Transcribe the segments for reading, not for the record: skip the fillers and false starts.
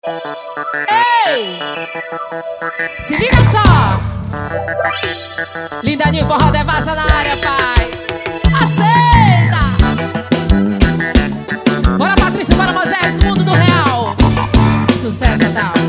Ei! Se liga só! Linda de forró devassa na área, pai. Aceita! Bora, Patrícia, bora, Moisés, no mundo do real. Sucesso é tal.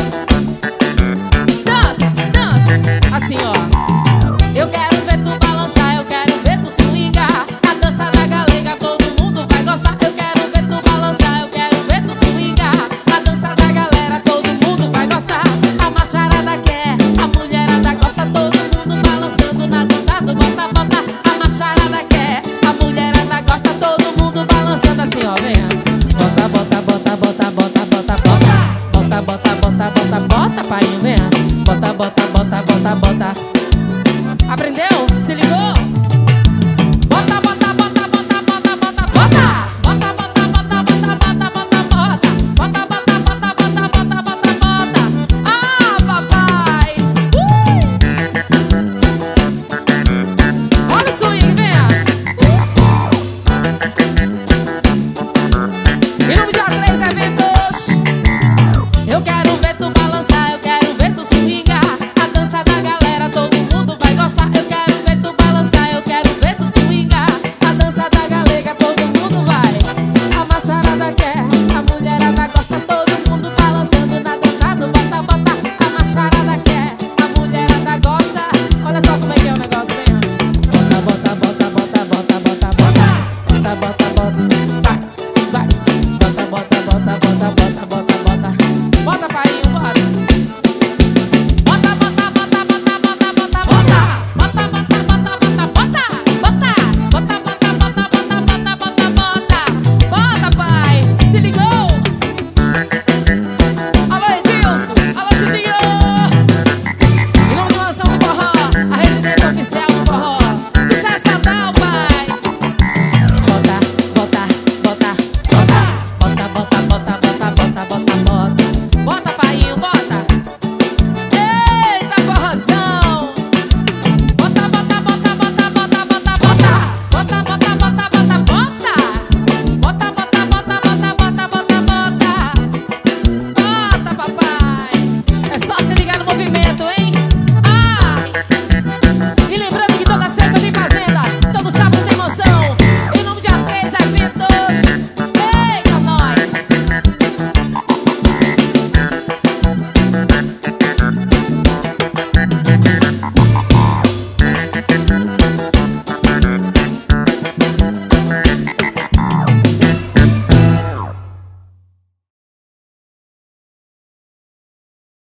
Dança, dança, assim ó. Eu quero ver tu balançar, eu quero ver tu swingar. A dança da galega, todo mundo vai gostar. Eu quero ver tu balançar, eu quero ver tu swingar. A dança da galera, todo mundo vai gostar. A macharada quer, a mulherada gosta. Todo mundo balançando na dança do bota, bota. A macharada quer, a mulherada gosta. Todo mundo balançando assim ó, venha. Bota, bota, bota, bota, bota, bota, bota. Bota, bota.